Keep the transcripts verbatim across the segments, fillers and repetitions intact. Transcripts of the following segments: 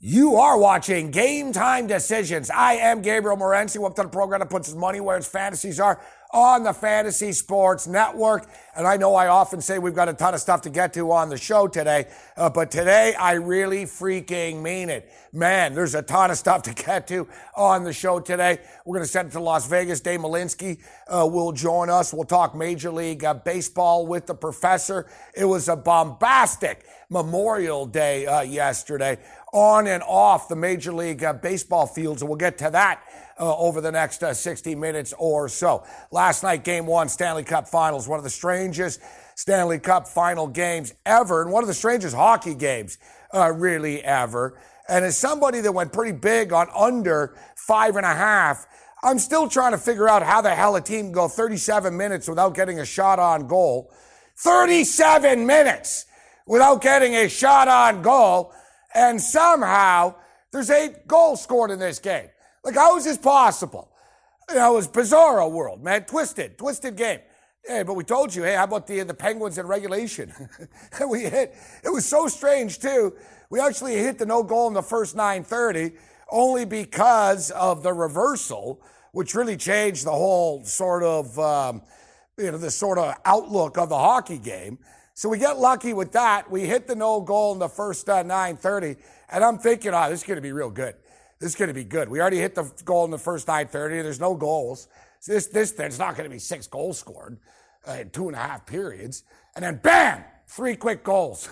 You are watching Game Time Decisions. I am Gabriel Morency. Welcome to the program that puts his money where his fantasies are on the Fantasy Sports Network. And I know I often say we've got a ton of stuff to get to on the show today, uh, but today I really freaking mean it. Man, there's a ton of stuff to get to on the show today. We're going to send it to Las Vegas. Dave Malinsky uh, will join us. We'll talk Major League uh, Baseball with the professor. It was a bombastic Memorial Day uh, yesterday, on and off the Major League uh, Baseball fields, and we'll get to that uh, over the next uh, sixty minutes or so. Last night, Game one, Stanley Cup Finals, one of the strangest Stanley Cup Final games ever, and one of the strangest hockey games uh, really ever. And as somebody that went pretty big on under five and a half, I'm still trying to figure out how the hell a team can go thirty-seven minutes without getting a shot on goal. thirty-seven minutes without getting a shot on goal. And somehow there's eight goals scored in this game. Like, how is this possible? You know, it was bizarro world, man. Twisted, twisted game. Hey, but we told you, hey, how about the the Penguins in regulation? we hit. It was so strange, too. We actually hit the no goal in the first nine thirty only because of the reversal, which really changed the whole sort of, um, you know, the sort of outlook of the hockey game. So we get lucky with that. We hit the no goal in the first uh, nine thirty, and I'm thinking, oh, this is going to be real good. This is going to be good. We already hit the goal in the first nine thirty. There's no goals. So this this there's not going to be six goals scored uh, in two and a half periods, and then bam, three quick goals.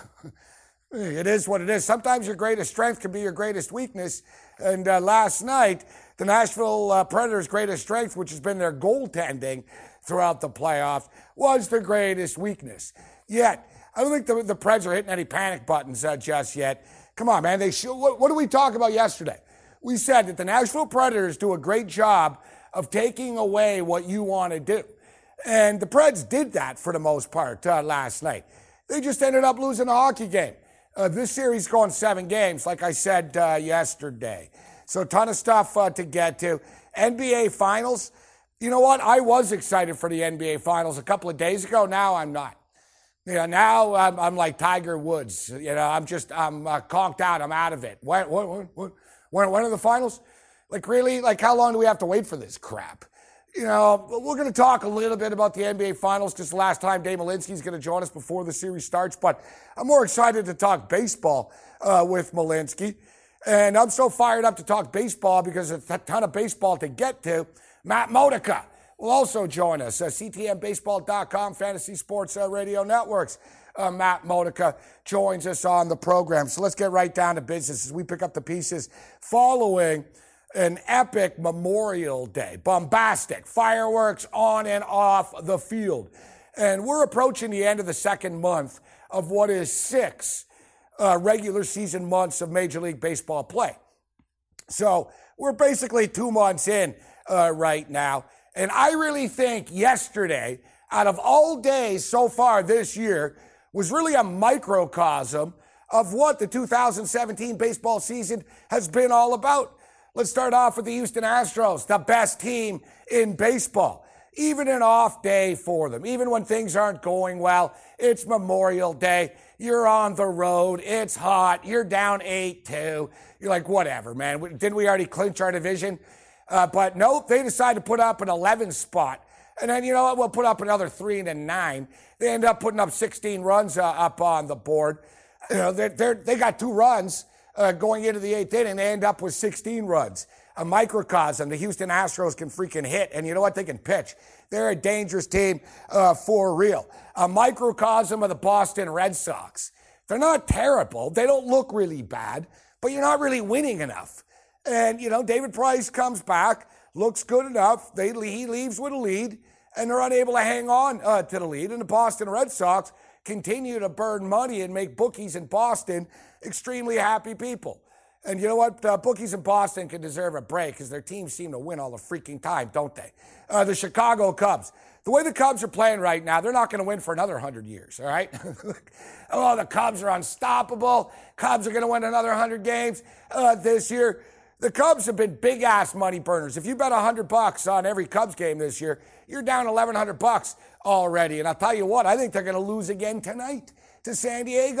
It is what it is. Sometimes your greatest strength can be your greatest weakness. And uh, last night, the Nashville uh, Predators' greatest strength, which has been their goaltending throughout the playoffs, was their greatest weakness. Yet, I don't think the, the Preds are hitting any panic buttons uh, just yet. Come on, man. They should, what, what did we talk about yesterday? We said that the Nashville Predators do a great job of taking away what you want to do. And the Preds did that for the most part uh, last night. They just ended up losing a hockey game. Uh, this series going seven games, like I said uh, yesterday. So a ton of stuff uh, to get to. N B A Finals. You know what? I was excited for the N B A Finals a couple of days ago. Now I'm not. You know, now I'm, I'm like Tiger Woods. You know, I'm just, I'm uh, conked out. I'm out of it. When, when, when, when, when are the finals? Like, really? Like, how long do we have to wait for this crap? You know, we're going to talk a little bit about the N B A Finals because the last time Dave Malinsky is going to join us before the series starts. But I'm more excited to talk baseball uh, with Malinsky. And I'm so fired up to talk baseball because there's a ton of baseball to get to. Matt Modica will also join us. Uh, C T M baseball dot com, Fantasy Sports uh, Radio Networks. Uh, Matt Modica joins us on the program. So let's get right down to business as we pick up the pieces following an epic Memorial Day. Bombastic. Fireworks on and off the field. And we're approaching the end of the second month of what is six uh, regular season months of Major League Baseball play. So we're basically two months in uh, right now. And I really think yesterday, out of all days so far this year, was really a microcosm of what the two thousand seventeen baseball season has been all about. Let's start off with the Houston Astros, the best team in baseball. Even an off day for them, even when things aren't going well, it's Memorial Day, you're on the road, it's hot, you're down eight two. You're like, whatever, man. Didn't we already clinch our division? Uh, but no, they decided to put up an eleven spot. And then, you know what, we'll put up another three and a nine. They end up putting up sixteen runs uh, up on the board. You know, they're, they're, they got two runs uh, going into the eighth inning. They end up with sixteen runs. A microcosm. The Houston Astros can freaking hit. And you know what? They can pitch. They're a dangerous team uh, for real. A microcosm of the Boston Red Sox. They're not terrible. They don't look really bad. But you're not really winning enough. And, you know, David Price comes back, looks good enough. They, he leaves with a lead, and they're unable to hang on uh, to the lead. And the Boston Red Sox continue to burn money and make bookies in Boston extremely happy people. And you know what? Uh, bookies in Boston can deserve a break because their teams seem to win all the freaking time, don't they? Uh, the Chicago Cubs. The way the Cubs are playing right now, they're not going to win for another one hundred years, all right? Oh, the Cubs are unstoppable. Cubs are going to win another one hundred games uh, this year. The Cubs have been big-ass money burners. If you bet one hundred bucks on every Cubs game this year, you're down eleven hundred bucks already. And I'll tell you what, I think they're going to lose again tonight to San Diego.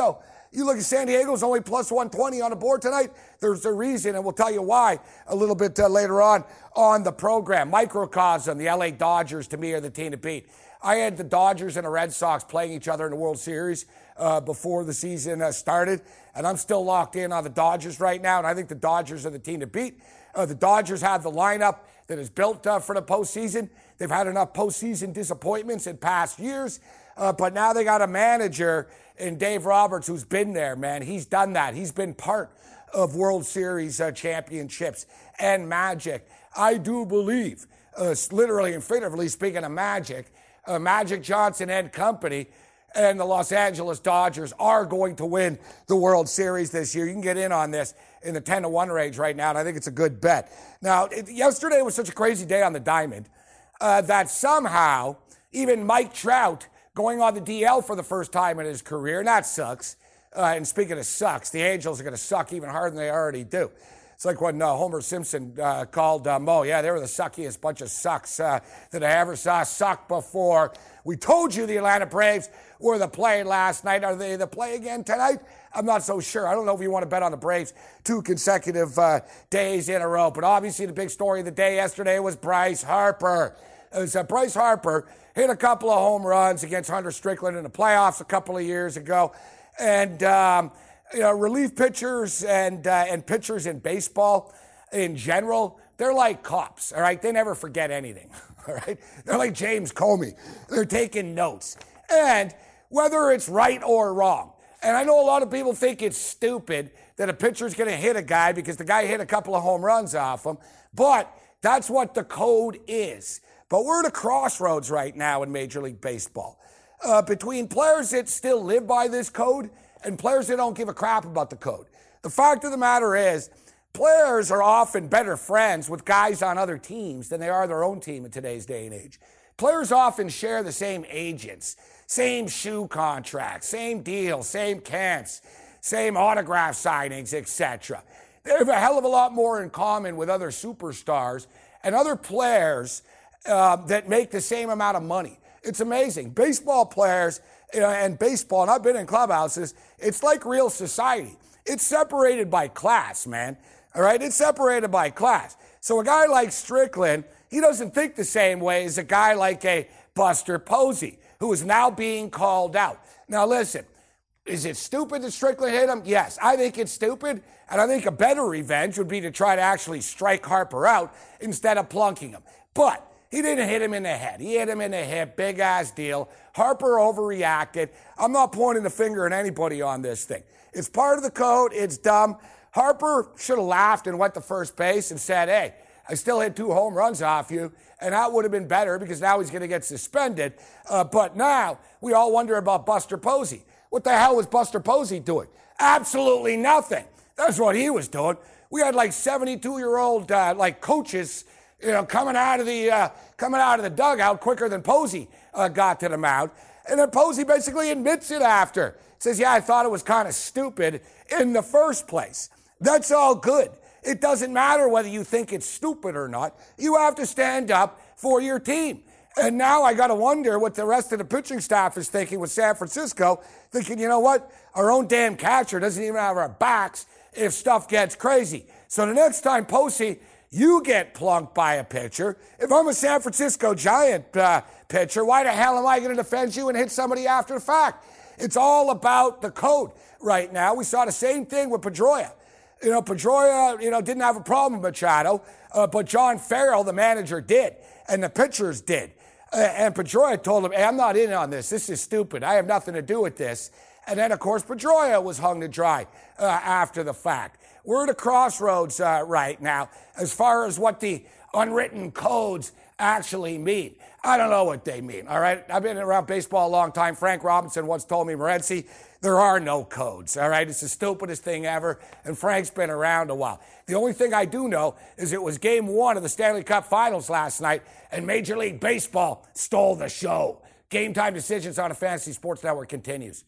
You look at San Diego's only plus one twenty on the board tonight. There's a reason, and we'll tell you why a little bit uh, later on on the program. Microcosm, the L A Dodgers, to me, are the team to beat. I had the Dodgers and the Red Sox playing each other in the World Series uh, before the season uh, started, and I'm still locked in on the Dodgers right now, and I think the Dodgers are the team to beat. Uh, the Dodgers have the lineup that is built uh, for the postseason. They've had enough postseason disappointments in past years, uh, but now they got a manager in Dave Roberts who's been there, man. He's done that. He's been part of World Series uh, championships and magic. I do believe, uh, literally and figuratively speaking of magic, uh, Magic Johnson and company and the Los Angeles Dodgers are going to win the World Series this year. You can get in on this in the ten to one range right now, and I think it's a good bet. Now, it, yesterday was such a crazy day on the diamond uh, that somehow even Mike Trout going on the D L for the first time in his career, and that sucks. Uh, and speaking of sucks, the Angels are going to suck even harder than they already do. It's like when uh, Homer Simpson uh, called uh, Mo, yeah, they were the suckiest bunch of sucks uh, that I ever saw suck before. We told you the Atlanta Braves were the play last night. Are they the play again tonight? I'm not so sure. I don't know if you want to bet on the Braves two consecutive uh, days in a row. But obviously the big story of the day yesterday was Bryce Harper. It was uh, Bryce Harper hit a couple of home runs against Hunter Strickland in the playoffs a couple of years ago. And, um, you know, relief pitchers and, uh, and pitchers in baseball in general, they're like cops, all right? They never forget anything, all right? They're like James Comey. They're taking notes. And whether it's right or wrong, and I know a lot of people think it's stupid that a pitcher's going to hit a guy because the guy hit a couple of home runs off him, but that's what the code is. But we're at a crossroads right now in Major League Baseball. Uh, between players that still live by this code and players that don't give a crap about the code. The fact of the matter is, players are often better friends with guys on other teams than they are their own team in today's day and age. Players often share the same agents, same shoe contracts, same deals, same camps, same autograph signings, et cetera. They have a hell of a lot more in common with other superstars and other players uh, that make the same amount of money. It's amazing. Baseball players you know, and baseball, and I've been in clubhouses, it's like real society. It's separated by class, man. All right? It's separated by class. So a guy like Strickland, he doesn't think the same way as a guy like a Buster Posey, who is now being called out. Now listen, is it stupid that Strickland hit him? Yes, I think it's stupid, and I think a better revenge would be to try to actually strike Harper out instead of plunking him. But he didn't hit him in the head. He hit him in the hip. Big-ass deal. Harper overreacted. I'm not pointing the finger at anybody on this thing. It's part of the code. It's dumb. Harper should have laughed and went to first base and said, hey, I still hit two home runs off you, and that would have been better because now he's going to get suspended. Uh, but now we all wonder about Buster Posey. What the hell was Buster Posey doing? Absolutely nothing. That's what he was doing. We had like seventy-two-year-old uh, like coaches You know, coming out of the uh, coming out of the dugout quicker than Posey uh, got to the mound, and then Posey basically admits it after. Says, "Yeah, I thought it was kind of stupid in the first place." That's all good. It doesn't matter whether you think it's stupid or not. You have to stand up for your team. And now I got to wonder what the rest of the pitching staff is thinking with San Francisco, thinking, you know what, our own damn catcher doesn't even have our backs if stuff gets crazy. So the next time Posey, you get plunked by a pitcher. If I'm a San Francisco Giant uh, pitcher, why the hell am I going to defend you and hit somebody after the fact? It's all about the code right now. We saw the same thing with Pedroia. You know, Pedroia, you know, didn't have a problem with Machado, uh, but John Farrell, the manager, did, and the pitchers did. Uh, and Pedroia told him, hey, I'm not in on this. This is stupid. I have nothing to do with this. And then, of course, Pedroia was hung to dry uh, after the fact. We're at a crossroads uh, right now as far as what the unwritten codes actually mean. I don't know what they mean, all right? I've been around baseball a long time. Frank Robinson once told me, Morency, there are no codes, all right? It's the stupidest thing ever, and Frank's been around a while. The only thing I do know is it was game one of the Stanley Cup Finals last night, and Major League Baseball stole the show. Game Time Decisions on the Fantasy Sports Network continues.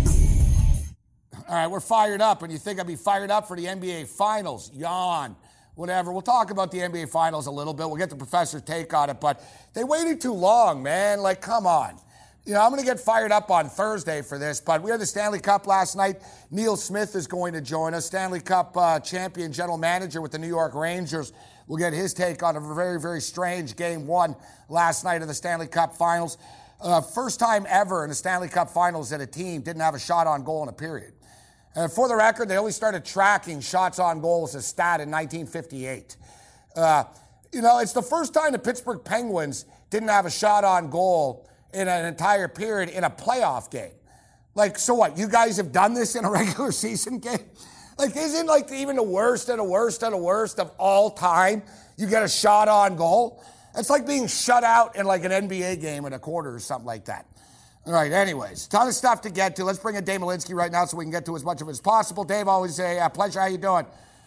All right, we're fired up, and you think I'd be fired up for the N B A Finals. Yawn. whatever. We'll talk about the N B A Finals a little bit. We'll get the professor's take on it, but they waited too long, man. Like, come on. You know, I'm going to get fired up on Thursday for this, but we had the Stanley Cup last night. Neil Smith is going to join us, Stanley Cup uh, champion general manager with the New York Rangers. We'll get his take on a very, very strange game one last night of the Stanley Cup Finals. Uh, first time ever in the Stanley Cup Finals that a team didn't have a shot on goal in a period. And for the record, they only started tracking shots on goal as a stat in nineteen fifty-eight. Uh, you know, it's the first time the Pittsburgh Penguins didn't have a shot on goal in an entire period in a playoff game. Like, so what? You guys have done this in a regular season game? Like, isn't like even the worst of the worst of the worst of all time, you get a shot on goal? It's like being shut out in like an N B A game in a quarter or something like that. All right, anyways, ton of stuff to get to. Let's bring in Dave Malinsky right now so we can get to as much of it as possible. Dave, always a uh, pleasure. How you doing?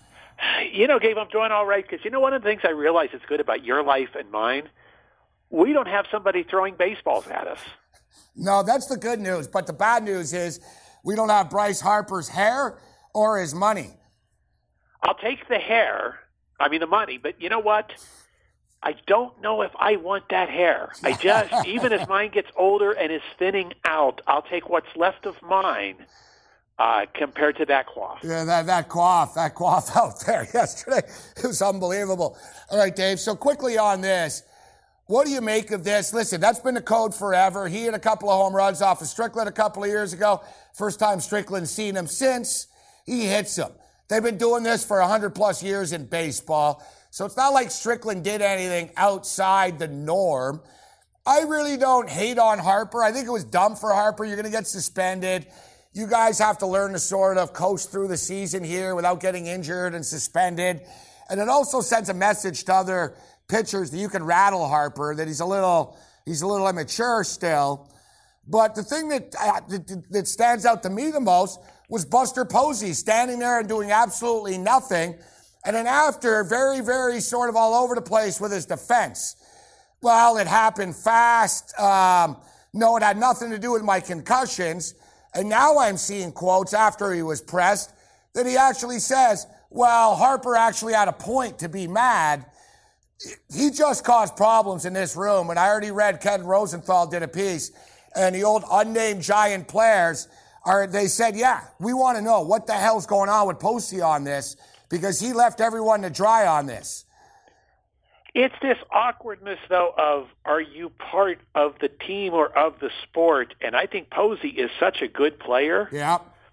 You know, Gabe, I'm doing all right because you know one of the things I realize is good about your life and mine? We don't have somebody throwing baseballs at us. No, that's the good news. But the bad news is we don't have Bryce Harper's hair or his money. I'll take the hair, I mean the money, but you know what? I don't know if I want that hair. I just, even as mine gets older and is thinning out, I'll take what's left of mine uh, compared to that coif. Yeah, that, that coif, that coif out there yesterday, it was unbelievable. All right, Dave, so quickly on this, what do you make of this? Listen, that's been the code forever. He had a couple of home runs off of Strickland a couple of years ago. First time Strickland's seen him since, he hits him. They've been doing this for one hundred plus years in baseball. So it's not like Strickland did anything outside the norm. I really don't hate on Harper. I think it was dumb for Harper. You're going to get suspended. You guys have to learn to sort of coast through the season here without getting injured and suspended. And it also sends a message to other pitchers that you can rattle Harper, that he's a little, he's a little immature still. But the thing that, uh, that, that stands out to me the most was Buster Posey standing there and doing absolutely nothing. And then after, very, very sort of all over the place with his defense. Well, it happened fast. Um, no, it had nothing to do with my concussions. And now I'm seeing quotes after he was pressed that he actually says, well, Harper actually had a point to be mad. He just caused problems in this room. And I already read Ken Rosenthal did a piece. And the old unnamed giant players, are they said, yeah, we want to know what the hell's going on with Posey on this, because he left everyone to dry on this. It's this awkwardness, though, of are you part of the team or of the sport? And I think Posey is such a good player. Yeah.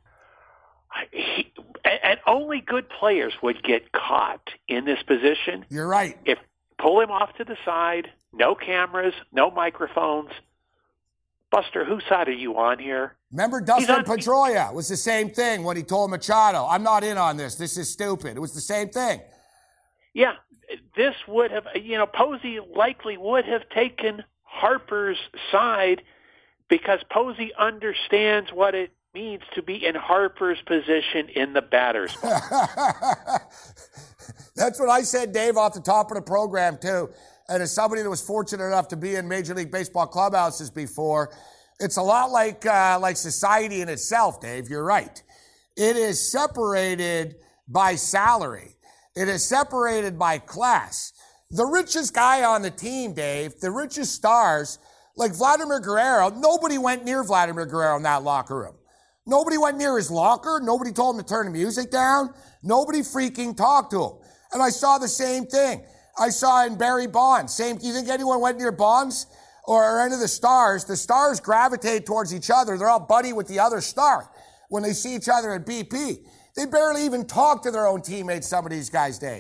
He, and only good players would get caught in this position. You're right. If pull him off to the side, no cameras, no microphones. Buster, whose side are you on here? Remember Dustin Pedroia was the same thing when he told Machado, I'm not in on this. This is stupid. It was the same thing. Yeah, this would have, you know, Posey likely would have taken Harper's side because Posey understands what it means to be in Harper's position in the batter's box. That's what I said, Dave, off the top of the program, too. And as somebody that was fortunate enough to be in Major League Baseball clubhouses before, it's a lot like uh, like society in itself, Dave. You're right. It is separated by salary. It is separated by class. The richest guy on the team, Dave, the richest stars, like Vladimir Guerrero, nobody went near Vladimir Guerrero in that locker room. Nobody went near his locker. Nobody told him to turn the music down. Nobody freaking talked to him. And I saw the same thing. I saw in Barry Bonds. Same. Do you think anyone went near Bonds or any of the stars? The stars gravitate towards each other. They're all buddy with the other star when they see each other at B P. They barely even talk to their own teammates, some of these guys, Dave.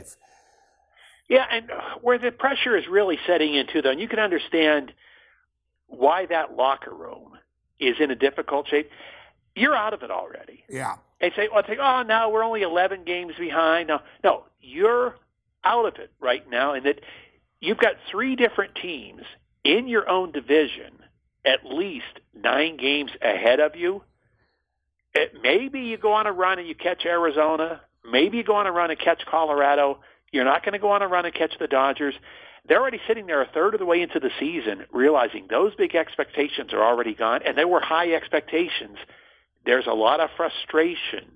Yeah, and where the pressure is really setting into, though, and you can understand why that locker room is in a difficult shape. You're out of it already. Yeah. They say, well, think, oh, now we're only eleven games behind. No, no, you're out of it right now, and that you've got three different teams in your own division, at least nine games ahead of you. It, maybe you go on a run and you catch Arizona. Maybe you go on a run and catch Colorado. You're not going to go on a run and catch the Dodgers. They're already sitting there a third of the way into the season, realizing those big expectations are already gone, and they were high expectations. There's a lot of frustration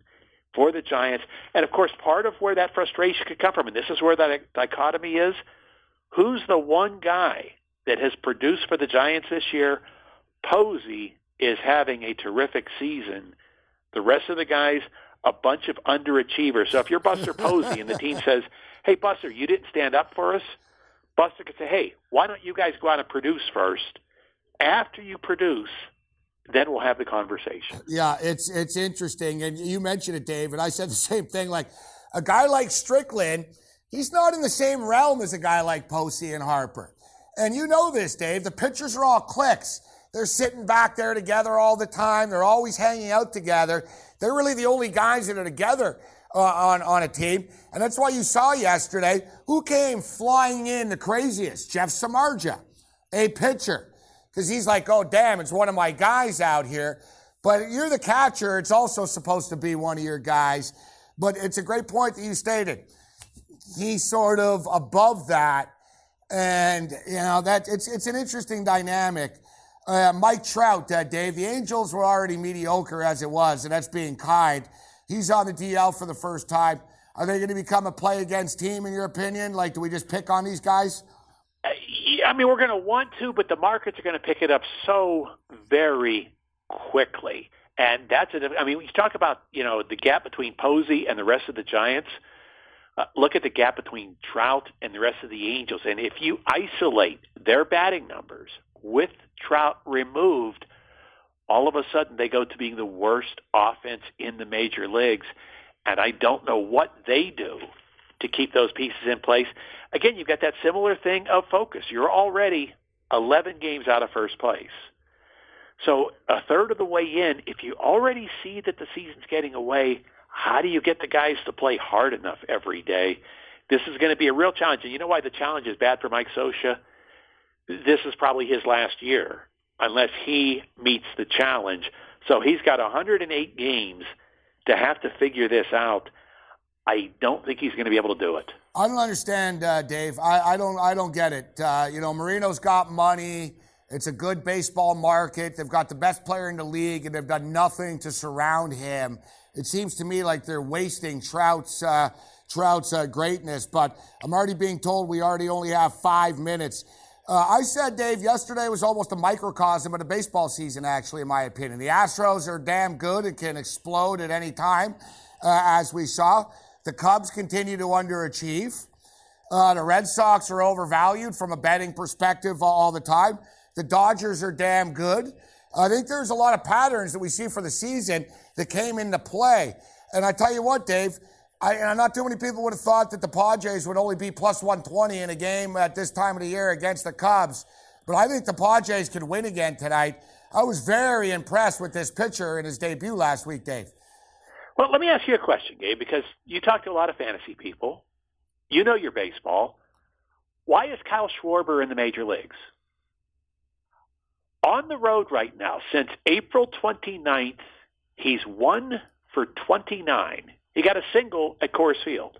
for the Giants. And, of course, part of where that frustration could come from, and this is where that dichotomy is, who's the one guy that has produced for the Giants this year? Posey is having a terrific season. The rest of the guys, a bunch of underachievers. So if you're Buster Posey and the team says, hey, Buster, you didn't stand up for us, Buster could say, hey, why don't you guys go out and produce first? After you produce, then we'll have the conversation. Yeah, it's it's interesting. And you mentioned it, Dave, and I said the same thing. Like, a guy like Strickland, he's not in the same realm as a guy like Posey and Harper. And you know this, Dave. The pitchers are all cliques. They're sitting back there together all the time. They're always hanging out together. They're really the only guys that are together uh, on, on a team. And that's why you saw yesterday who came flying in the craziest? Jeff Samardzija, a pitcher. Because he's like, oh, damn, it's one of my guys out here. But you're the catcher. It's also supposed to be one of your guys. But it's a great point that you stated. He's sort of above that. And, you know, that it's it's an interesting dynamic. Uh, Mike Trout, uh, Dave, the Angels were already mediocre as it was, and that's being kind. He's on the D L for the first time. Are they going to become a play-against team, in your opinion? Like, do we just pick on these guys? I mean, we're going to want to, but the markets are going to pick it up so very quickly. And that's it. I mean, we talk about, you know, the gap between Posey and the rest of the Giants. Uh, look at the gap between Trout and the rest of the Angels. And if you isolate their batting numbers with Trout removed, all of a sudden they go to being the worst offense in the major leagues. And I don't know what they do to keep those pieces in place. Again, you've got that similar thing of focus. You're already eleven games out of first place. So a third of the way in, if you already see that the season's getting away, how do you get the guys to play hard enough every day? This is going to be a real challenge. And you know why the challenge is bad for Mike Scioscia? This is probably his last year, unless he meets the challenge. So he's got one hundred eight games to have to figure this out. I don't think he's going to be able to do it. I don't understand, uh, Dave. I, I don't. I don't get it. Uh, you know, Marino's got money. It's a good baseball market. They've got the best player in the league, and they've done nothing to surround him. It seems to me like they're wasting Trout's uh, Trout's uh, greatness. But I'm already being told we already only have five minutes. Uh, I said, Dave, yesterday was almost a microcosm of the baseball season, actually, in my opinion. The Astros are damn good and can explode at any time, uh, as we saw. The Cubs continue to underachieve. Uh, the Red Sox are overvalued from a betting perspective all the time. The Dodgers are damn good. I think there's a lot of patterns that we see for the season that came into play. And I tell you what, Dave, I, and not too many people would have thought that the Padres would only be plus one twenty in a game at this time of the year against the Cubs. But I think the Padres could win again tonight. I was very impressed with this pitcher in his debut last week, Dave. Well, let me ask you a question, Gabe, because you talk to a lot of fantasy people. You know your baseball. Why is Kyle Schwarber in the major leagues? On the road right now, since April twenty-ninth, he's one for twenty-nine. He got a single at Coors Field.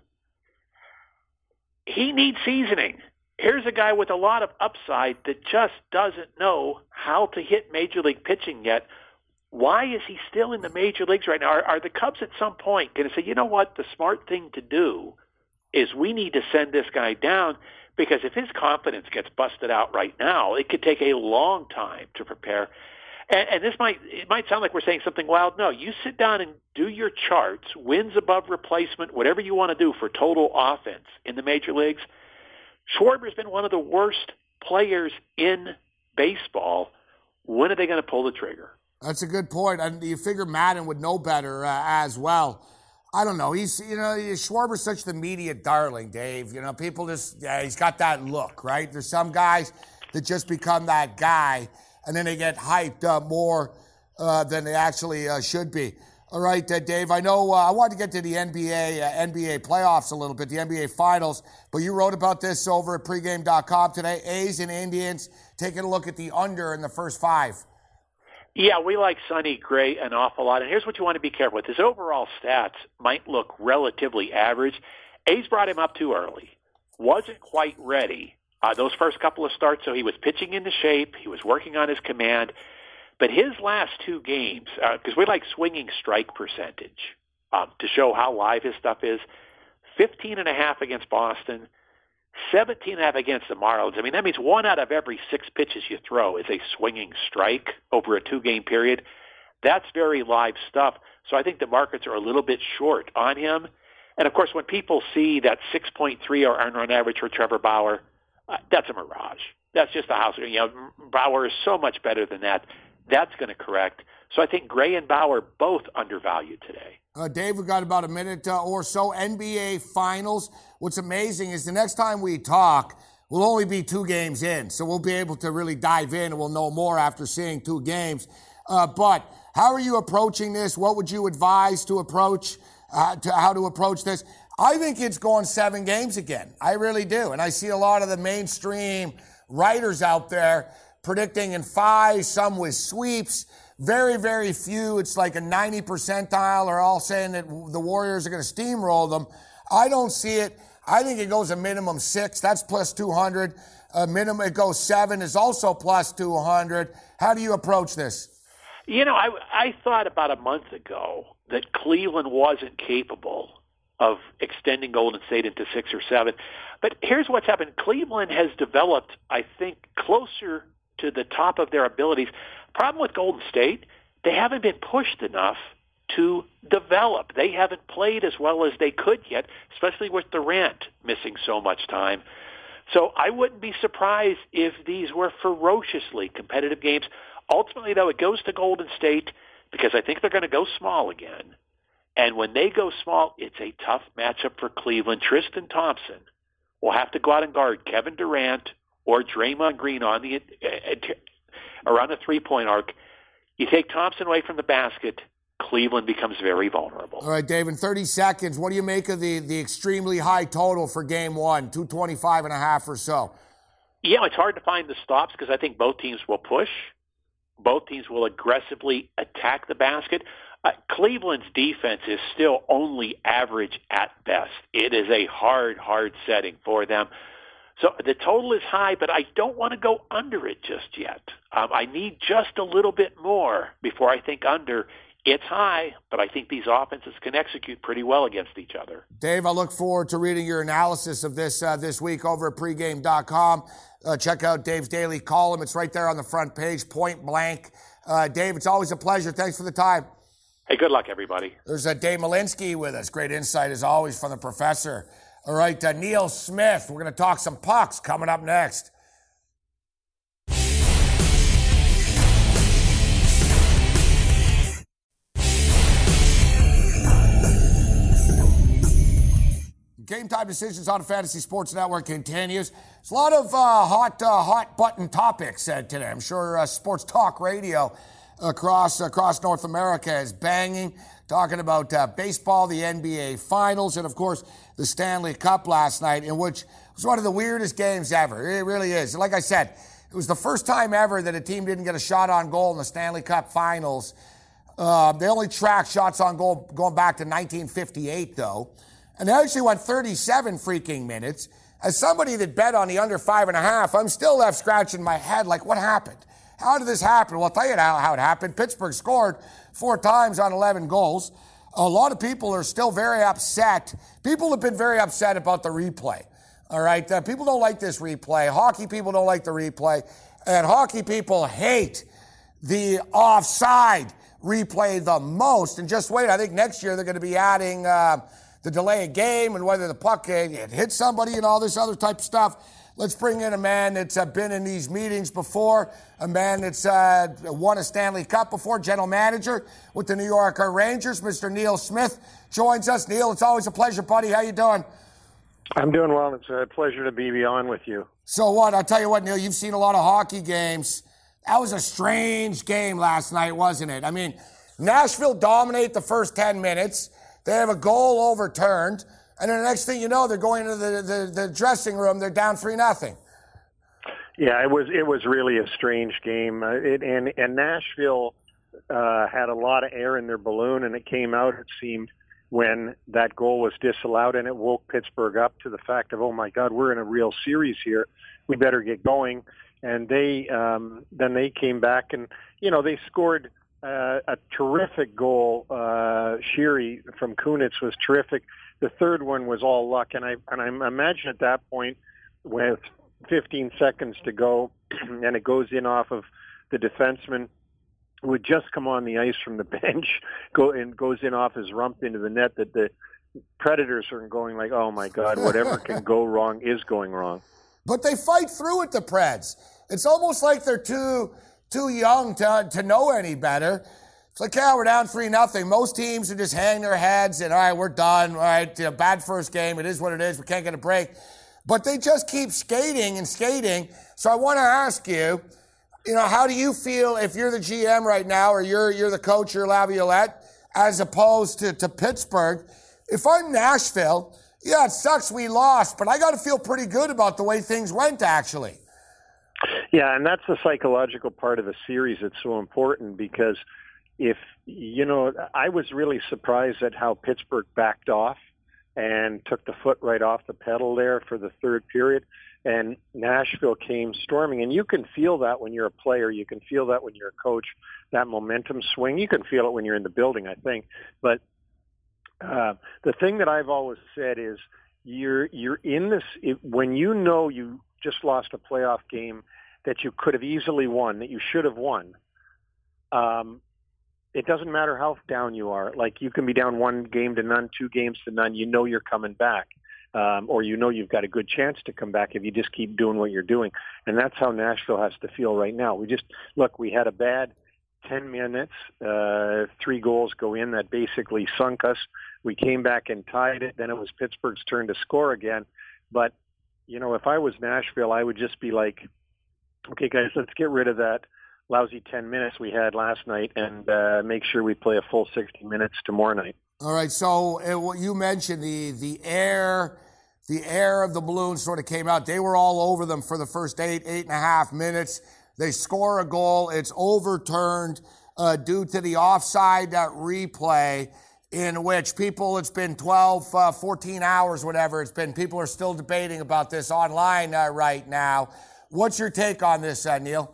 He needs seasoning. Here's a guy with a lot of upside that just doesn't know how to hit major league pitching yet. Why is he still in the major leagues right now? Are, are the Cubs at some point going to say, you know what, the smart thing to do is we need to send this guy down, because if his confidence gets busted out right now, it could take a long time to prepare. And, and this might it might sound like we're saying something wild. No, you sit down and do your charts, wins above replacement, whatever you want to do for total offense in the major leagues. Schwarber's been one of the worst players in baseball. When are they going to pull the trigger? That's a good point. And you figure Madden would know better uh, as well. I don't know. He's, you know, Schwarber's such the media darling, Dave. You know, people just, yeah, he's got that look, right? There's some guys that just become that guy, and then they get hyped uh, more uh, than they actually uh, should be. All right, uh, Dave, I know uh, I wanted to get to the N B A, uh, N B A playoffs a little bit, the N B A finals, but you wrote about this over at pregame dot com today. A's and Indians taking a look at the under in the first five. Yeah, we like Sonny Gray an awful lot. And here's what you want to be careful with. His overall stats might look relatively average. A's brought him up too early. Wasn't quite ready uh, those first couple of starts, so he was pitching into shape. He was working on his command. But his last two games, because uh, we like swinging strike percentage um, to show how live his stuff is. fifteen and a half against Boston, seventeen and a half against the Marlins. I mean, that means one out of every six pitches you throw is a swinging strike over a two-game period. That's very live stuff. So I think the markets are a little bit short on him. And, of course, when people see that six point three or earned run average for Trevor Bauer, uh, that's a mirage. That's just a house. You know, Bauer is so much better than that. That's going to correct. So I think Gray and Bauer both undervalued today. Uh, Dave, we've got about a minute uh, or so. N B A Finals. What's amazing is the next time we talk, we'll only be two games in. So we'll be able to really dive in and we'll know more after seeing two games. Uh, but how are you approaching this? What would you advise to approach, uh, to how to approach this? I think it's going seven games again. I really do. And I see a lot of the mainstream writers out there predicting in five, some with sweeps. Very, very few. It's like a ninety percentile are all saying that the Warriors are going to steamroll them. I don't see it. I think it goes a minimum six. That's plus two hundred. A minimum, it goes seven is also plus two hundred. How do you approach this? You know, I, I thought about a month ago that Cleveland wasn't capable of extending Golden State into six or seven. But here's what's happened. Cleveland has developed, I think, closer to the top of their abilities. Problem with Golden State, they haven't been pushed enough to develop. They haven't played as well as they could yet, especially with Durant missing so much time. So I wouldn't be surprised if these were ferociously competitive games. Ultimately, though, it goes to Golden State because I think they're going to go small again. And when they go small, it's a tough matchup for Cleveland. Tristan Thompson will have to go out and guard Kevin Durant or Draymond Green on the around the three-point arc. You take Thompson away from the basket, Cleveland becomes very vulnerable. All right, Dave, in thirty seconds, what do you make of the, the extremely high total for game one, two twenty-five and a half or so? Yeah, it's hard to find the stops because I think both teams will push. Both teams will aggressively attack the basket. Uh, Cleveland's defense is still only average at best. It is a hard, hard setting for them. So the total is high, but I don't want to go under it just yet. Um, I need just a little bit more before I think under. It's high, but I think these offenses can execute pretty well against each other. Dave, I look forward to reading your analysis of this uh, this week over at pregame dot com. Uh, check out Dave's daily column. It's right there on the front page, point blank. Uh, Dave, it's always a pleasure. Thanks for the time. Hey, good luck, everybody. There's uh, Dave Malinsky with us. Great insight, as always, from the professor. All right, uh, Neil Smith. We're going to talk some pucks coming up next. Game Time Decisions on Fantasy Sports Network continues. There's a lot of uh, hot, uh, hot button topics uh, today. I'm sure uh, Sports Talk Radio across across North America is banging, talking about uh, baseball, the N B A Finals, and of course the Stanley Cup last night, in which was one of the weirdest games ever. It really is. Like I said, it was the first time ever that a team didn't get a shot on goal in the Stanley Cup Finals. Uh, they only tracked shots on goal going back to nineteen fifty-eight, though. And they actually went thirty-seven freaking minutes. As somebody that bet on the under five and a half, I'm still left scratching my head like, what happened? How did this happen? Well, I'll tell you how, how it happened. Pittsburgh scored four times on eleven goals. A lot of people are still very upset. People have been very upset about the replay. All right? Uh, people don't like this replay. Hockey people don't like the replay. And hockey people hate the offside replay the most. And just wait, I think next year they're going to be adding uh, the delay of game and whether the puck hit somebody and all this other type of stuff. Let's bring in a man that's uh, been in these meetings before, a man that's uh, won a Stanley Cup before, general manager with the New York Rangers, Mister Neil Smith joins us. Neil, it's always a pleasure, buddy. How you doing? I'm doing well. It's a pleasure to be on with you. So what? I'll tell you what, Neil, you've seen a lot of hockey games. That was a strange game last night, wasn't it? I mean, Nashville dominate the first ten minutes. They have a goal overturned. And then the next thing you know, they're going into the, the, the dressing room. They're down three nothing. Yeah, it was it was really a strange game. Uh, it, and and Nashville uh, had a lot of air in their balloon, and it came out, it seemed, when that goal was disallowed, and it woke Pittsburgh up to the fact of, oh my God, we're in a real series here. We better get going. And they um, then they came back, and you know they scored uh, a terrific goal. Uh, Sheary from Kunitz was terrific. The third one was all luck, and I and I imagine at that point, with fifteen seconds to go, and it goes in off of the defenseman, would just come on the ice from the bench, go and goes in off his rump into the net. That the Predators are going like, oh my God, whatever can go wrong is going wrong. But they fight through it, the Preds. It's almost like they're too too young to to know any better. It's like, yeah, we're down three nothing. Most teams would just hang their heads and, all right, we're done. All right, you know, bad first game. It is what it is. We can't get a break. But they just keep skating and skating. So I want to ask you, you know, how do you feel if you're the G M right now, or you're you're the coach, you're Laviolette, as opposed to, to Pittsburgh? If I'm Nashville, yeah, it sucks we lost, but I got to feel pretty good about the way things went, actually. Yeah, and that's the psychological part of the series that's so important, because if, you know, I was really surprised at how Pittsburgh backed off and took the foot right off the pedal there for the third period, and Nashville came storming. And you can feel that when you're a player. You can feel that when you're a coach, that momentum swing. You can feel it when you're in the building, I think. But uh, the thing that I've always said is you're you're in this, it, when you know you just lost a playoff game that you could have easily won, that you should have won, um, it doesn't matter how down you are. Like, you can be down one game to none, two games to none. You know you're coming back, um, or you know you've got a good chance to come back if you just keep doing what you're doing. And that's how Nashville has to feel right now. We just, look, we had a bad ten minutes, uh, three goals go in that basically sunk us. We came back and tied it. Then it was Pittsburgh's turn to score again. But, you know, if I was Nashville, I would just be like, okay, guys, let's get rid of that lousy ten minutes we had last night and uh, make sure we play a full sixty minutes tomorrow night. All right, so uh, what you mentioned, the the air, the air of the balloons sort of came out. They were all over them for the first eight, eight and a half minutes. They score a goal. It's overturned uh, due to the offside uh, replay, in which people, it's been twelve, uh, fourteen hours, whatever it's been. People are still debating about this online uh, right now. What's your take on this, uh, Neil?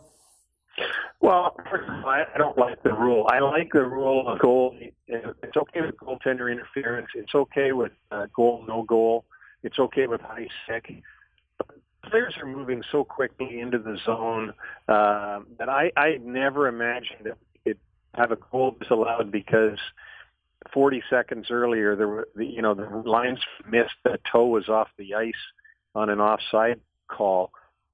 Well, first of all, I don't like the rule. I like the rule of goal. It's okay with goaltender interference. It's okay with uh, goal, no goal. It's okay with high stick. Players are moving so quickly into the zone uh, that I, I never imagined that we could have a goal disallowed because forty seconds earlier, there were, the, you know, the lines missed. The toe was off the ice on an offside call.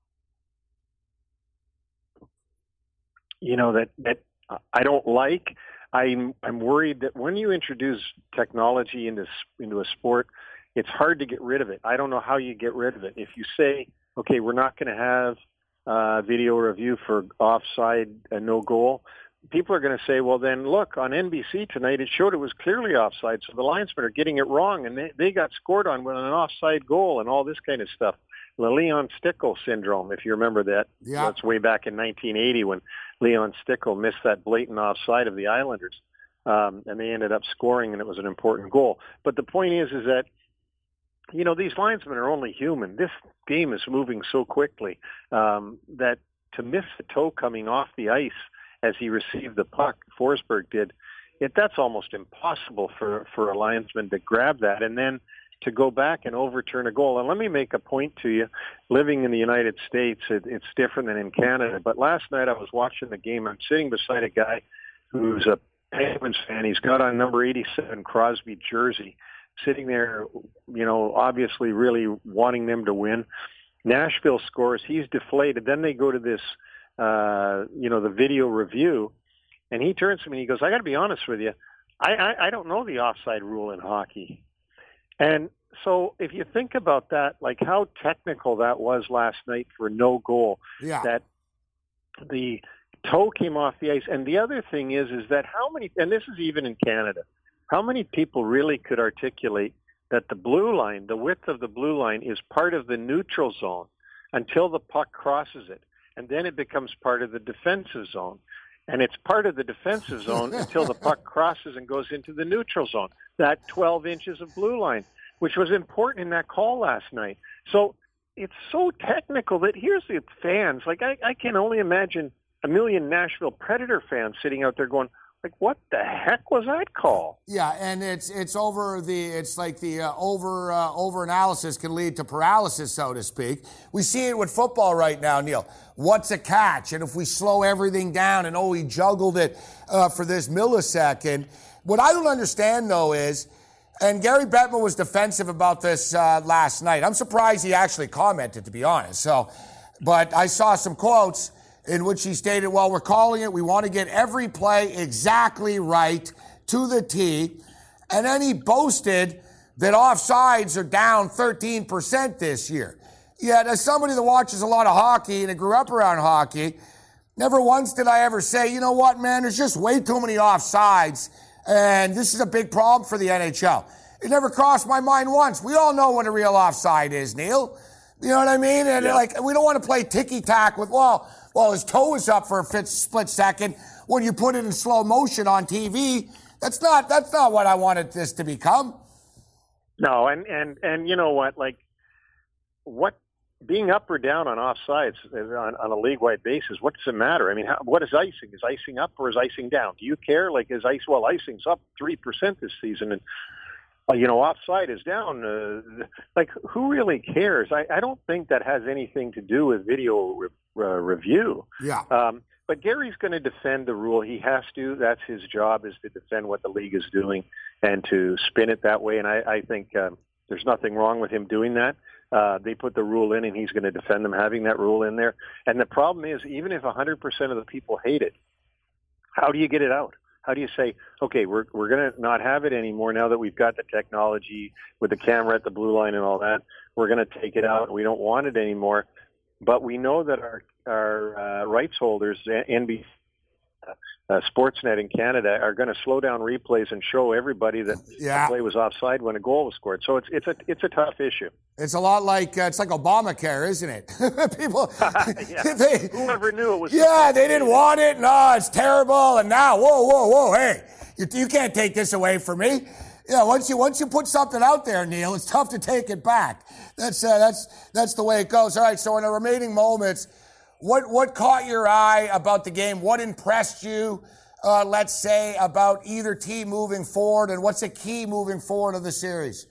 You know, that, that I don't like. I'm I'm worried that when you introduce technology into into a sport, it's hard to get rid of it. I don't know how you get rid of it. If you say, okay, we're not going to have uh, video review for offside and no goal, people are going to say, well, then look, on N B C tonight, it showed it was clearly offside, so the linesmen are getting it wrong, and they, they got scored on with an offside goal and all this kind of stuff. The Leon Stickle syndrome, if you remember that. Yeah. That's way back in nineteen eighty when Leon Stickle missed that blatant offside of the Islanders, um, and they ended up scoring, and it was an important goal. But the point is, is that, you know, these linesmen are only human. This game is moving so quickly um, that to miss the toe coming off the ice as he received the puck, Forsberg did, it, that's almost impossible for, for a linesman to grab that and then to go back and overturn a goal. And let me make a point to you. Living in the United States, it, it's different than in Canada. But last night I was watching the game. I'm sitting beside a guy who's a Penguins fan. He's got on number eighty-seven Crosby jersey, sitting there, you know, obviously really wanting them to win. Nashville scores. He's deflated. Then they go to this, uh, you know, the video review, and he turns to me and he goes, I got to be honest with you. I, I, I don't know the offside rule in hockey. And so if you think about that, like how technical that was last night for no goal, Yeah. that the toe came off the ice. And the other thing is, is that how many, and this is even in Canada, how many people really could articulate that the blue line, the width of the blue line is part of the neutral zone until the puck crosses it. And then it becomes part of the defensive zone. And it's part of the defensive zone until the puck crosses and goes into the neutral zone, that twelve inches of blue line, which was important in that call last night. So it's so technical that here's the fans. Like, I, I can only imagine a million Nashville Predator fans sitting out there going, Like, what the heck was that call? Yeah, and it's it's over the it's like the uh, over uh, over analysis can lead to paralysis, so to speak. We see it with football right now, Neil. What's a catch? And if we slow everything down and oh, he juggled it uh, for this millisecond. What I don't understand though is, and Gary Bettman was defensive about this uh, last night. I'm surprised he actually commented, to be honest. So, but I saw some quotes in which he stated, well, we're calling it, we want to get every play exactly right to the T. And then he boasted that offsides are down thirteen percent this year. Yet, as somebody that watches a lot of hockey and grew up around hockey, never once did I ever say, you know what, man, there's just way too many offsides, and this is a big problem for the N H L. It never crossed my mind once. We all know what a real offside is, Neil. You know what I mean? And yeah. like, we don't want to play ticky-tack with, well, well, his toe was up for a split second. When you put it in slow motion on T V, that's not that's not what I wanted this to become. No, and and and you know what? Like, what being up or down on offsides on, on a league-wide basis? What does it matter? I mean, how, what is icing? Is icing up or is icing down? Do you care? Like, is ice? Well, icing's up three percent this season, and uh, you know, offside is down. Uh, like, who really cares? I, I don't think that has anything to do with video re- uh, review. Yeah. Um, but Gary's going to defend the rule. He has to. That's his job, is to defend what the league is doing and to spin it that way. And I, I think um, there's nothing wrong with him doing that. Uh, they put the rule in, and he's going to defend them having that rule in there. And the problem is, even if one hundred percent of the people hate it, how do you get it out? How do you say, okay, we're we're going to not have it anymore now that we've got the technology with the camera at the blue line and all that? We're going to take it out. We don't want it anymore. But we know that our our uh, rights holders, N B C, uh, Sportsnet in Canada, are going to slow down replays and show everybody that yeah. the play was offside when a goal was scored. So it's it's a it's a tough issue. It's a lot like uh, it's like Obamacare, isn't it? People, yeah. they, whoever knew it was. Yeah, they didn't want it. No, it's terrible. And now, whoa, whoa, whoa, hey, you, you can't take this away from me. Yeah, once you once you put something out there, Neil, it's tough to take it back. That's uh, that's that's the way it goes. All right, so in the remaining moments, what what caught your eye about the game? What impressed you? Uh, let's say about either team moving forward, and what's a key moving forward of the series?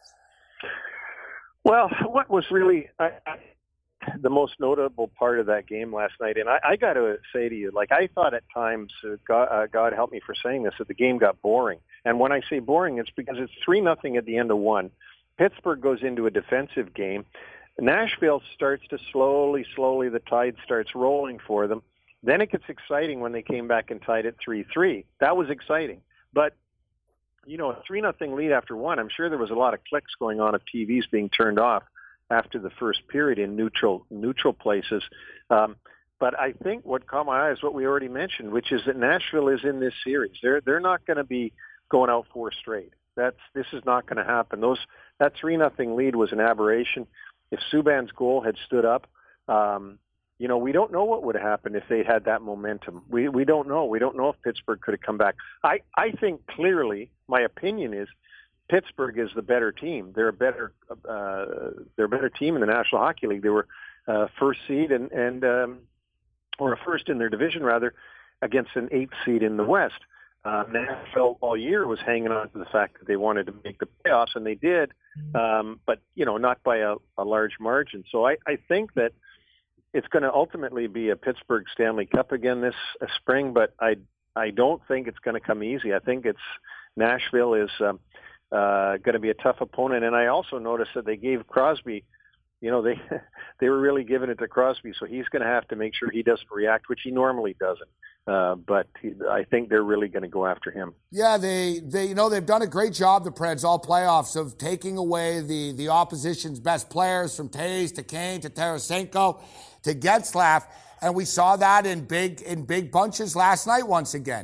Well, what was really I, I, the most notable part of that game last night, and I, I got to say to you, like I thought at times, uh, God, uh, God help me for saying this, that the game got boring. And when I say boring, it's because it's three nothing at the end of one. Pittsburgh goes into a defensive game. Nashville starts to slowly, slowly, the tide starts rolling for them. Then it gets exciting when they came back and tied it three three. That was exciting. But, you know, a three nothing lead after one, I'm sure there was a lot of clicks going on of T Vs being turned off after the first period in neutral neutral places. Um, but I think what caught my eye is what we already mentioned, which is that Nashville is in this series. They're they're not going to be going out four straight. That's this is not going to happen. Those that three nothing lead was an aberration. If Subban's goal had stood up, um, you know, we don't know what would have happened if they had that momentum. We we don't know. We don't know if Pittsburgh could have come back. I, I think clearly, my opinion is Pittsburgh is the better team. They're a better uh, they're a better team in the National Hockey League. They were uh, first seed and and um, or a first in their division rather against an eighth seed in the West. Uh, Nashville all year was hanging on to the fact that they wanted to make the playoffs, and they did, um, but you know, not by a, a large margin. So I, I think that it's going to ultimately be a Pittsburgh Stanley Cup again this uh, spring, but I I don't think it's going to come easy. I think it's Nashville is um, uh, going to be a tough opponent, and I also noticed that they gave Crosby. You know, they they were really giving it to Crosby, so he's going to have to make sure he doesn't react, which he normally doesn't. Uh, but he, I think they're really going to go after him. Yeah, they, they you know they've done a great job, the Preds, all playoffs, of taking away the the opposition's best players, from Taves to Kane to Tarasenko to Getzlaf, and we saw that in big in big bunches last night once again.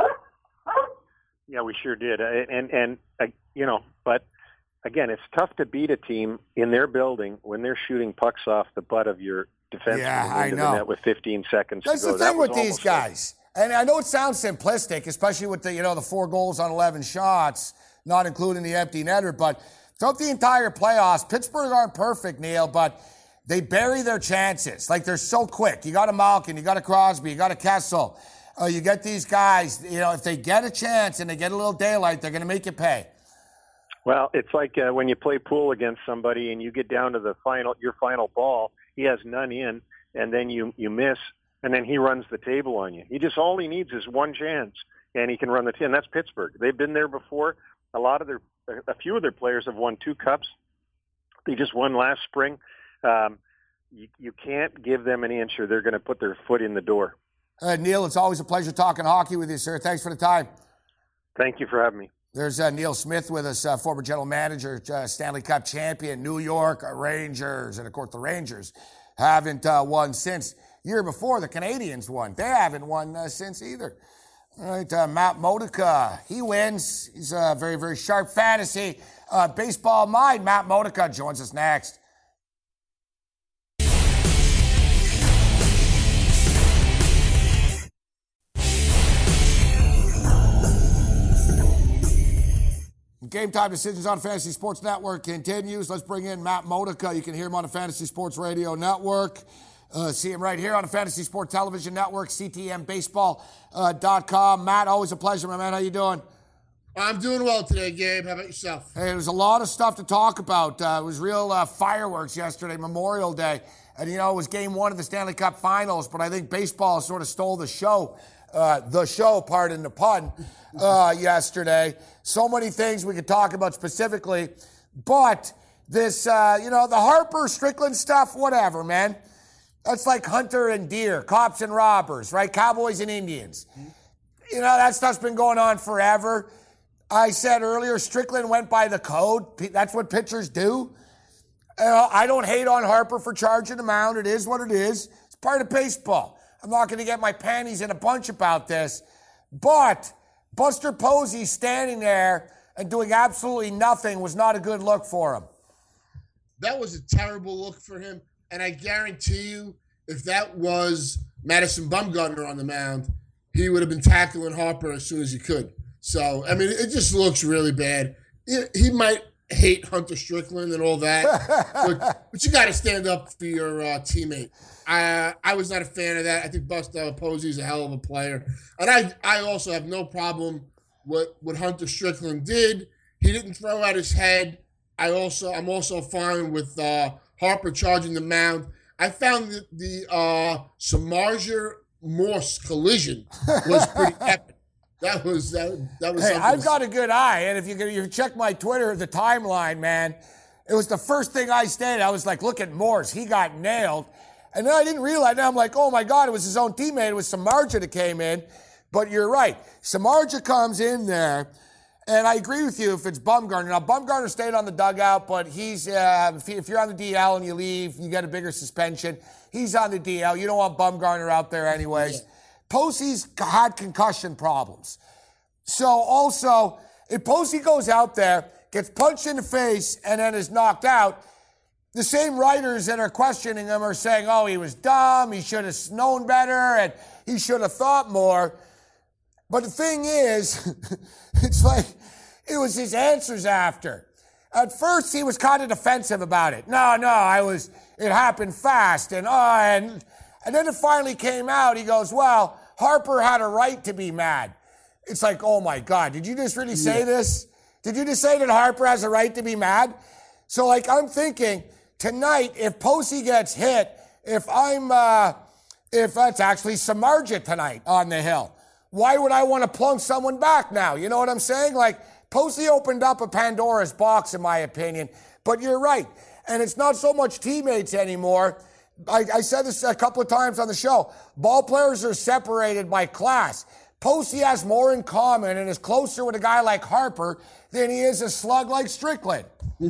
Yeah, we sure did, and and, and uh, you know, but. Again, it's tough to beat a team in their building when they're shooting pucks off the butt of your defenseman yeah, into I know. the net with fifteen seconds That's to go. the thing that with these guys. Like... And I know it sounds simplistic, especially with the, you know, the four goals on eleven shots, not including the empty netter. But throughout the entire playoffs, Pittsburgh aren't perfect, Neil, but they bury their chances. Like, they're so quick. You got a Malkin, you got a Crosby, you got a Kessel. Uh, you get these guys, you know, if they get a chance and they get a little daylight, they're going to make you pay. Well, it's like uh, when you play pool against somebody and you get down to the final, your final ball, he has none in, and then you, you miss, and then he runs the table on you. He just, all he needs is one chance, and he can run the table. And that's Pittsburgh. They've been there before. A lot of their, a few of their players have won two cups. They just won last spring. Um, you, you can't give them an inch or they're going to put their foot in the door. Uh, Neil, it's always a pleasure talking hockey with you, sir. Thanks for the time. Thank you for having me. There's uh, Neil Smith with us, uh, former general manager, uh, Stanley Cup champion, New York Rangers. And, of course, the Rangers haven't uh, won since. Year before, the Canadians won. They haven't won uh, since either. All right, uh, Matt Modica, he wins. He's a very, very sharp fantasy uh, baseball mind. Matt Modica joins us next. Game Time Decisions on Fantasy Sports Network continues. Let's bring in Matt Modica. You can hear him on the Fantasy Sports Radio Network. Uh, see him right here on the Fantasy Sports Television Network, C T M baseball dot com. Uh, Matt, always a pleasure, my man. How you doing? I'm doing well today, Gabe. How about yourself? Hey, there's a lot of stuff to talk about. Uh, it was real uh, fireworks yesterday, Memorial Day. And, you know, it was game one of the Stanley Cup Finals, but I think baseball sort of stole the show. Uh, the show, pardon the pun, uh, yesterday. So many things we could talk about specifically, but this, uh, you know, the Harper Strickland stuff, whatever, man. That's like hunter and deer, cops and robbers, right? Cowboys and Indians. You know, that stuff's been going on forever. I said earlier, Strickland went by the code. That's what pitchers do. You know, I don't hate on Harper for charging the mound. It is what it is. It's part of baseball. I'm not going to get my panties in a bunch about this, but Buster Posey standing there and doing absolutely nothing was not a good look for him. That was a terrible look for him, and I guarantee you, if that was Madison Bumgarner on the mound, he would have been tackling Harper as soon as he could. So, I mean, it just looks really bad. He might hate Hunter Strickland and all that, but, but you got to stand up for your uh, teammate. I I was not a fan of that. I think Buster Posey is a hell of a player. And I I also have no problem with what Hunter Strickland did. He didn't throw out his head. I also, I'm also fine with uh, Harper charging the mound. I found that the uh, Samardzija-Morse collision was pretty epic. That was that, that was. Hey, something. I've got a good eye, and if you can, you check my Twitter, the timeline, man, it was the first thing I stated. I was like, "Look at Morse, he got nailed," and then I didn't realize. Now I'm like, "Oh my God, it was his own teammate. It was Samardzija that came in." But you're right, Samardzija comes in there, and I agree with you. If it's Bumgarner, now Bumgarner stayed on the dugout, but he's uh, if, if you're on the D L and you leave, you get a bigger suspension. He's on the D L. You don't want Bumgarner out there anyways. Yeah. Posey's had concussion problems. So also, if Posey goes out there, gets punched in the face, and then is knocked out, the same writers that are questioning him are saying, oh, he was dumb, he should have known better, and he should have thought more. But the thing is, it's like, it was his answers after. At first, he was kind of defensive about it. No, no, I was, it happened fast, and, oh, and... And then it finally came out. He goes, well, Harper had a right to be mad. It's like, oh, my God. Did you just really say yeah. this? Did you just say that Harper has a right to be mad? So, like, I'm thinking tonight, if Posey gets hit, if I'm, uh, if that's actually Samardzija tonight on the hill, why would I want to plunk someone back now? You know what I'm saying? Like, Posey opened up a Pandora's box, in my opinion. But you're right. And it's not so much teammates anymore. I, I said this a couple of times on the show. Ball players are separated by class. Posey has more in common and is closer with a guy like Harper than he is a slug like Strickland.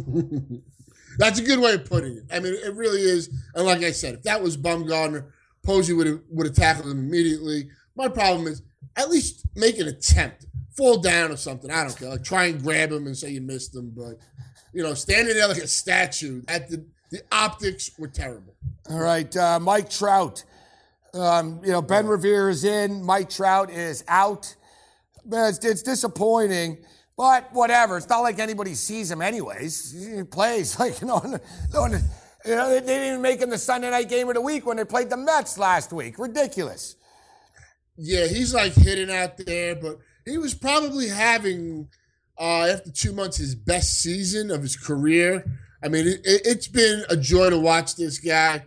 That's a good way of putting it. I mean, it really is. And like I said, if that was Bumgarner, Posey would have would have tackled him immediately. My problem is at least make an attempt. Fall down or something. I don't care. Like try and grab him and say you missed him. But, you know, standing there like a statue at the The optics were terrible. All right, uh, Mike Trout. Um, you know, Ben Revere is in. Mike Trout is out. It's, it's disappointing, but whatever. It's not like anybody sees him anyways. He plays. Like, you know, no, you know they didn't even make him the Sunday night game of the week when they played the Mets last week. Ridiculous. Yeah, he's like hitting out there, but he was probably having, uh, after two months, his best season of his career. I mean, it, it's been a joy to watch this guy.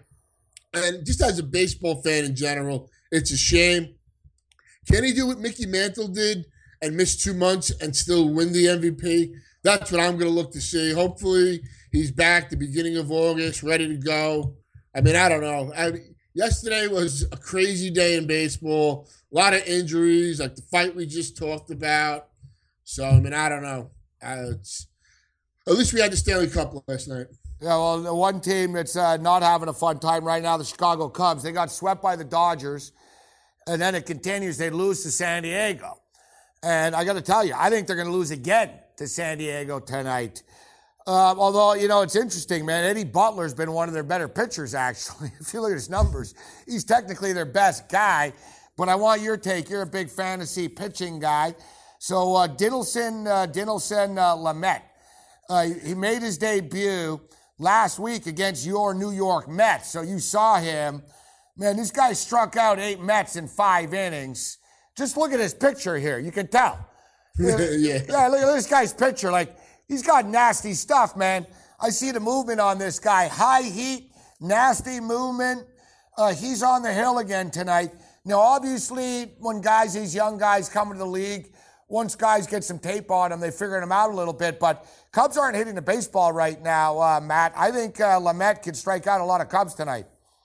And just as a baseball fan in general, it's a shame. Can he do what Mickey Mantle did and miss two months and still win the M V P? That's what I'm going to look to see. Hopefully, he's back the beginning of August, ready to go. I mean, I don't know. I mean, yesterday was a crazy day in baseball. A lot of injuries, like the fight we just talked about. So, I mean, I don't know. Uh, it's, at least we had the Stanley Cup last night. Yeah, well, the one team that's uh, not having a fun time right now, the Chicago Cubs, they got swept by the Dodgers, and then it continues. They lose to San Diego. And I got to tell you, I think they're going to lose again to San Diego tonight. Uh, although, you know, it's interesting, man. Eddie Butler's been one of their better pitchers, actually. If you look at his numbers, he's technically their best guy. But I want your take. You're a big fantasy pitching guy. So uh, Dinelson, uh, Dinelson uh, Lamet, uh, he made his debut last week against your New York Mets. So you saw him. Man, this guy struck out eight Mets in five innings. Just look at his picture here. You can tell. yeah. Yeah, look at this guy's picture. Like, he's got nasty stuff, man. I see the movement on this guy. High heat, nasty movement. Uh, he's on the hill again tonight. Now, obviously, when guys, these young guys come into the league, once guys get some tape on them, they figure them out a little bit. But Cubs aren't hitting the baseball right now, uh, Matt. I think uh, Lamet could strike out a lot of Cubs tonight.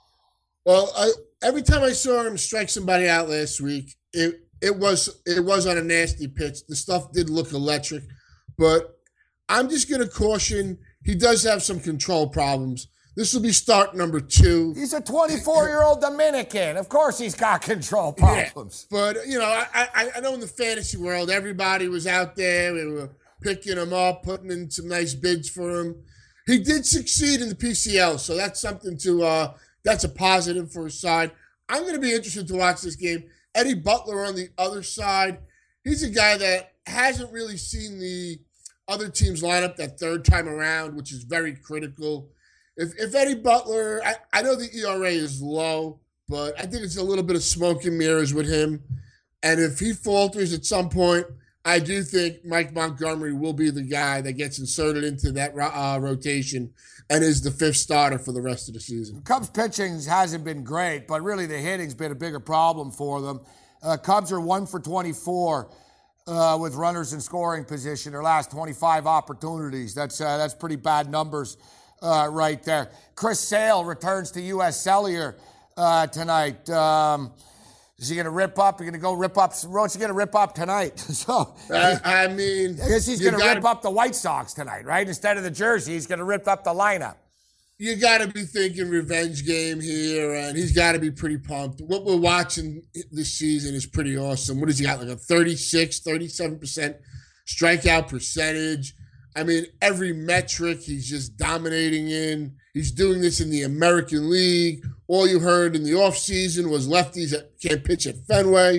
Well, I, every time I saw him strike somebody out last week, it it was it was on a nasty pitch. The stuff did look electric, but I'm just going to caution, he does have some control problems. This will be start number two. He's a twenty-four-year-old Dominican. Of course he's got control problems. Yeah, but, you know, I, I, I know in the fantasy world, everybody was out there. We were picking him up, putting in some nice bids for him. He did succeed in the P C L, so that's something to uh, – that's a positive for his side. I'm going to be interested to watch this game. Eddie Butler on the other side, he's a guy that hasn't really seen the other team's lineup that third time around, which is very critical. If if Eddie Butler, I, I know the E R A is low, but I think it's a little bit of smoke and mirrors with him. And if he falters at some point, I do think Mike Montgomery will be the guy that gets inserted into that uh, rotation and is the fifth starter for the rest of the season. Cubs pitching hasn't been great, but really the hitting's been a bigger problem for them. Uh, Cubs are one for twenty-four uh, with runners in scoring position. Their last twenty-five opportunities. That's uh, that's pretty bad numbers uh, right there. Chris Sale returns to U S Cellular uh, tonight. Um, Is he going to rip up? He's going to go rip up. What's he going to rip up tonight? so uh, I mean, I guess he's going to rip up the White Sox tonight, right? Instead of the jersey, he's going to rip up the lineup. You got to be thinking revenge game here, and he's got to be pretty pumped. What we're watching this season is pretty awesome. What has he got? Like a thirty-six, thirty-seven percent strikeout percentage. I mean, every metric he's just dominating in. He's doing this in the American League. All you heard in the offseason was lefties that can't pitch at Fenway.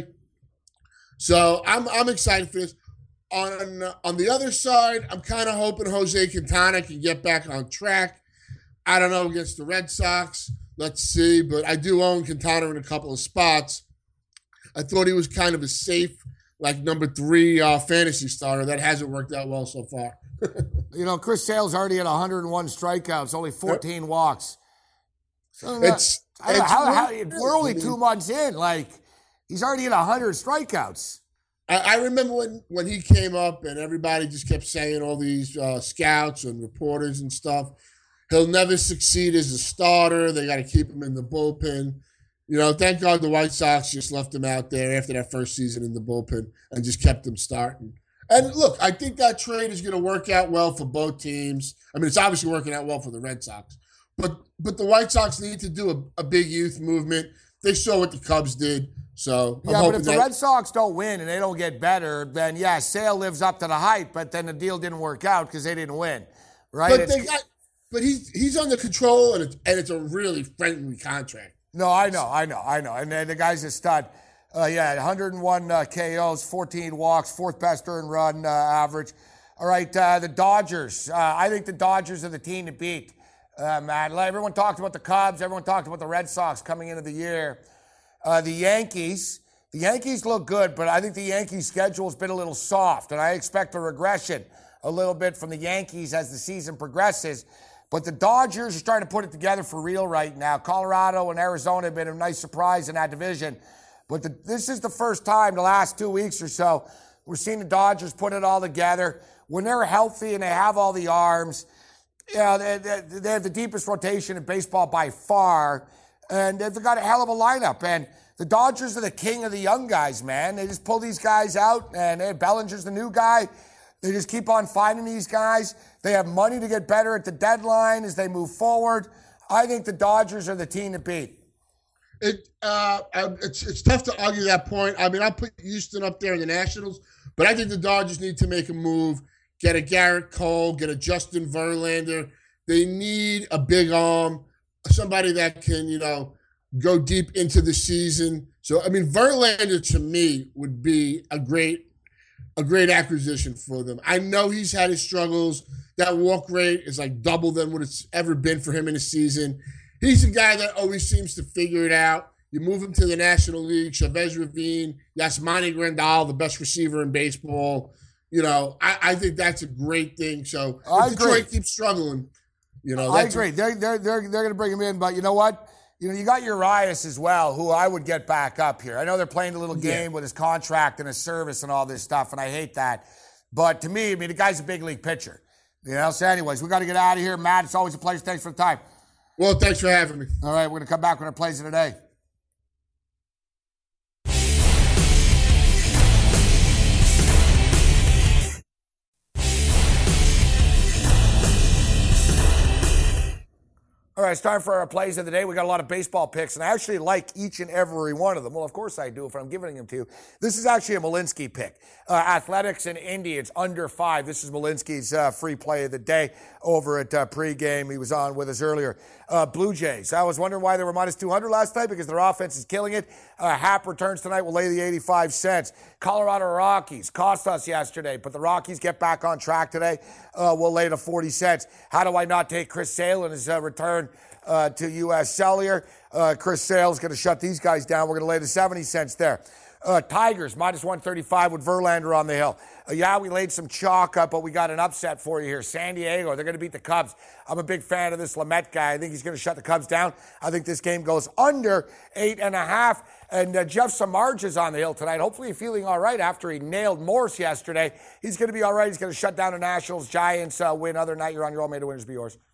So I'm I'm excited for this. On, on the other side, I'm kind of hoping Jose Quintana can get back on track. I don't know against the Red Sox. Let's see. But I do own Quintana in a couple of spots. I thought he was kind of a safe, like, number three uh, fantasy starter. That hasn't worked out well so far. You know, Chris Sale's already at one hundred one strikeouts, only fourteen yep. walks. So it's, I, it's how, how, we're only two months in. Like, he's already at one hundred strikeouts. I, I remember when, when he came up and everybody just kept saying, all these uh, scouts and reporters and stuff, he'll never succeed as a starter. They got to keep him in the bullpen. You know, thank God the White Sox just left him out there after that first season in the bullpen and just kept him starting. And look, I think that trade is going to work out well for both teams. I mean, it's obviously working out well for the Red Sox. But but the White Sox need to do a, a big youth movement. They saw what the Cubs did. So I'm yeah, but if the that- Red Sox don't win and they don't get better, then, yeah, Sale lives up to the hype, but then the deal didn't work out because they didn't win, right? But, they got, but he's, he's under control, and it's, and it's a really friendly contract. No, I know, I know, I know. And then the guy's a stud. Uh, yeah, one hundred one uh, K Os, fourteen walks, fourth best earned run uh, average. All right, uh, the Dodgers. Uh, I think the Dodgers are the team to beat, uh, Matt. Everyone talked about the Cubs. Everyone talked about the Red Sox coming into the year. Uh, the Yankees. The The Yankees look good, but I think the Yankees' schedule has been a little soft, and I expect a regression a little bit from the Yankees as the season progresses. But the Dodgers are starting to put it together for real right now. Colorado and Arizona have been a nice surprise in that division. But the, this is the first time the last two weeks or so we're seeing the Dodgers put it all together. When they're healthy and they have all the arms, you know, they, they, they have the deepest rotation in baseball by far. And they've got a hell of a lineup. And the Dodgers are the king of the young guys, man. They just pull these guys out. And they, Bellinger's the new guy. They just keep on finding these guys. They have money to get better at the deadline as they move forward. I think the Dodgers are the team to beat. It uh, it's it's tough to argue that point. I mean, I'll put Houston up there in the Nationals, but I think the Dodgers need to make a move, get a Garrett Cole, get a Justin Verlander. They need a big arm, somebody that can, you know, go deep into the season. So, I mean, Verlander to me would be a great a great acquisition for them. I know he's had his struggles. That walk rate is like double than what it's ever been for him in a season. He's a guy that always seems to figure it out. You move him to the National League, Chavez Ravine, Yasmani Grandal, the best receiver in baseball. You know, I, I think that's a great thing. So I if agree. Detroit keeps struggling, you know. I That's agree. They're, they're, they're, they're going to bring him in, but you know what? You know, you got Urias as well, who I would get back up here. I know they're playing a little game yeah. with his contract and his service and all this stuff, and I hate that. But to me, I mean, the guy's a big league pitcher. You know, so anyways, we got to get out of here. Matt, it's always a pleasure. Thanks for the time. Well, thanks for having me. All right, we're going to come back with our plays of the day. All right, it's time for our plays of the day. We got a lot of baseball picks, and I actually like each and every one of them. Well, of course I do if I'm giving them to you. This is actually a Malinsky pick. Uh, Athletics and Indians under five. This is Malinsky's uh, free play of the day over at uh, pregame. He was on with us earlier. Uh, Blue Jays. I was wondering why they were minus two hundred last night because their offense is killing it. Uh, Happ returns tonight. We'll lay the eighty-five cents. Colorado Rockies cost us yesterday, but the Rockies get back on track today. Uh, we'll lay the forty cents. How do I not take Chris Sale in his uh, return uh, to U S Cellular? Uh, Chris Sale's going to shut these guys down. We're going to lay the seventy cents there. Uh, Tigers, minus one thirty-five with Verlander on the hill. Uh, yeah, we laid some chalk up, but we got an upset for you here. San Diego, they're going to beat the Cubs. I'm a big fan of this Lamet guy. I think he's going to shut the Cubs down. I think this game goes under eight and a half. And uh, Jeff Samardzija is on the hill tonight. Hopefully he's feeling all right after he nailed Morse yesterday. He's going to be all right. He's going to shut down the Nationals. Giants uh, win other night. You're on your own. May the winners be yours.